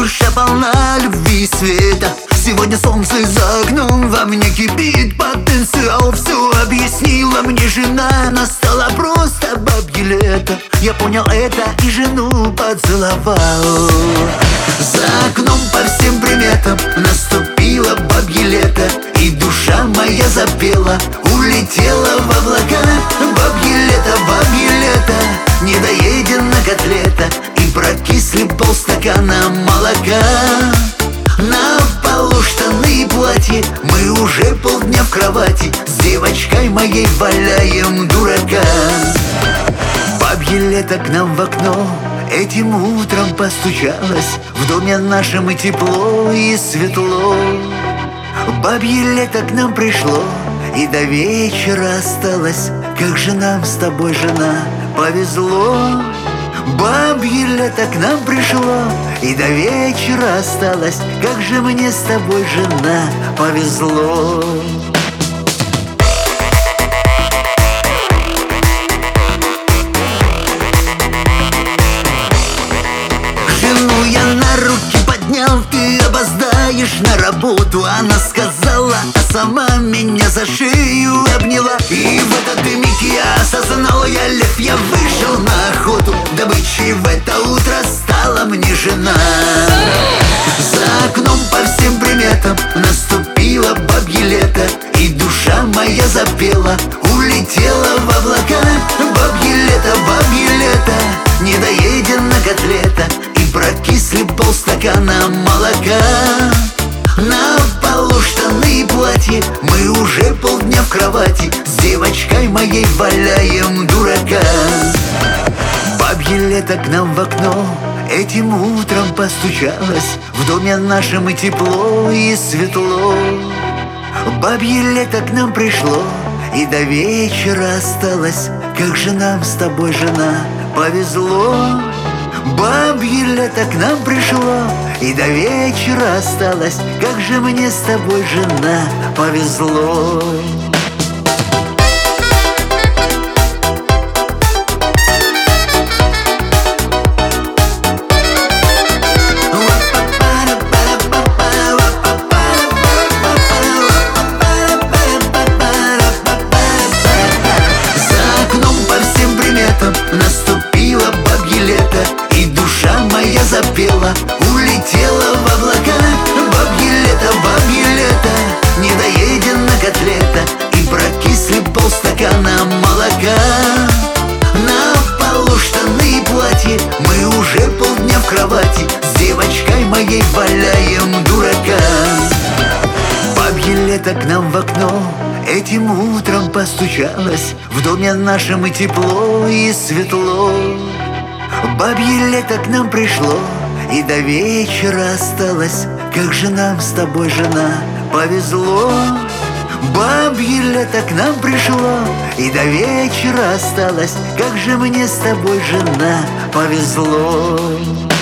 душа полна любви и света. Сегодня солнце за окном, во мне кипит потенциал. Все объяснила мне жена, настало просто бабье лето. Я понял это и жену поцеловал. За окном по всем приметам наступило бабье лето, и душа моя запела, улетела в облака. Бабье лето, недоедена котлета, и прокисли полстакана молока. На полу штаны и платье, мы уже полдня в кровати, с девочкой моей валяем дурака. Бабье лето к нам в окно этим утром постучалось. В доме нашем и тепло, и светло. Бабье лето к нам пришло, и до вечера осталось. Как же нам с тобой, жена, повезло. Бабье лето к нам пришло, и до вечера осталось. Как же мне с тобой, жена, повезло. Жену я на руки поднял, ты опоздаешь на работу. Она сказала, а сама меня за шею обняла. И в этот миг я осознал, я лев, я вышел на охоту. Добычей в это утро стала мне жена. За окном по всем приметам наступило бабье лето, и душа моя запела, улетела в облака. Бабье лето, недоедена котлета, и прокисли полстакана молока. На полу штаны и платье, мы уже полдня в кровати, с девочкой моей валяем дурака. Бабье лето к нам в окно этим утром постучалось. В доме нашем и тепло, и светло. Бабье лето к нам пришло, и до вечера осталось. Как же нам с тобой, жена, повезло. Бабье лето к нам пришло, и до вечера осталось. Как же мне с тобой, жена, повезло. Наступило бабье лето, и душа моя запела, улетела в облака. Бабье лето, недоедена котлета, и прокисли полстакана молока. На полу штаны и платье, мы уже полдня в кровати, с девочкой моей валяем дурака. Бабье лето к нам в окно этим утром постучалось. В доме нашем и тепло, и светло. Бабье лето к нам пришло, и до вечера осталось. Как же нам с тобой, жена, повезло. Бабье лето к нам пришло, и до вечера осталось. Как же мне с тобой, жена, повезло.